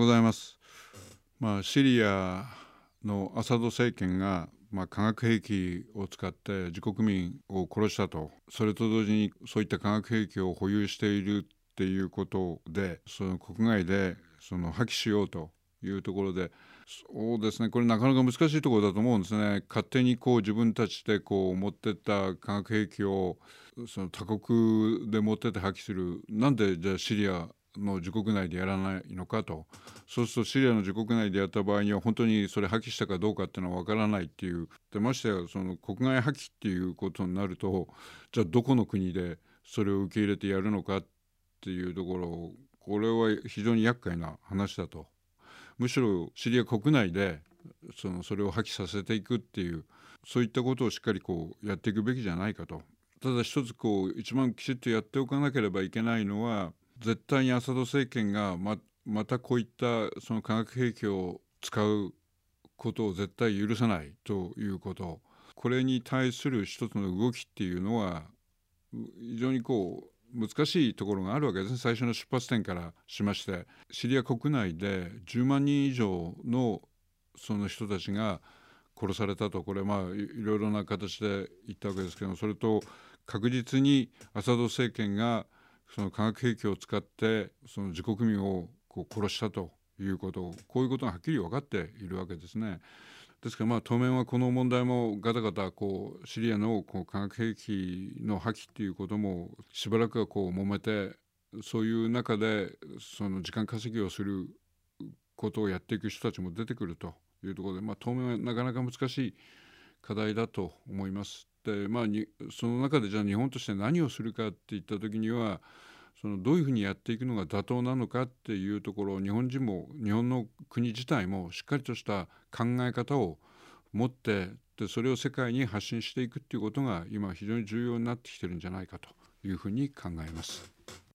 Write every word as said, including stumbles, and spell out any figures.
ございます。まあ、シリアのアサド政権が、まあ、化学兵器を使って自国民を殺したと、それと同時にそういった化学兵器を保有しているっていうことで、その国外でその破棄しようというところで、そうですね、これなかなか難しいところだと思うんですね。勝手にこう自分たちでこう持ってった化学兵器をその他国で持ってって破棄する、なんでじゃあシリアの自国内でやらないのかと。そうするとシリアの自国内でやった場合には本当にそれ破棄したかどうかっていうのは分からないっていう。でましてやその国外破棄っていうことになると、じゃあどこの国でそれを受け入れてやるのかっていうところ、これは非常に厄介な話だと。むしろシリア国内でそのそれを破棄させていくっていう、そういったことをしっかりこうやっていくべきじゃないかと。ただ一つこう一番きちっとやっておかなければいけないのは、絶対にアサド政権が ま, またこういったその化学兵器を使うことを絶対許さないということ、これに対する一つの動きっていうのは非常にこう難しいところがあるわけですね。最初の出発点からしまして、シリア国内でじゅうまんにん以上のその人たちが殺されたと。これまあいろいろな形で言ったわけですけども、それと確実にアサド政権がその化学兵器を使ってその自国民をこう殺したということ、こういうことがはっきり分かっているわけですね。ですからまあ当面はこの問題もガタガタこうシリアのこう化学兵器の破棄っていうこともしばらくはこう揉めて、そういう中でその時間稼ぎをすることをやっていく人たちも出てくるというところで、まあ、当面はなかなか難しい課題だと思います。で、まあ、にその中でじゃあ日本として何をするかっていった時には、そのどういうふうにやっていくのが妥当なのかっていうところを、日本人も日本の国自体もしっかりとした考え方を持って、でそれを世界に発信していくっていうことが今非常に重要になってきてるんじゃないかというふうに考えます。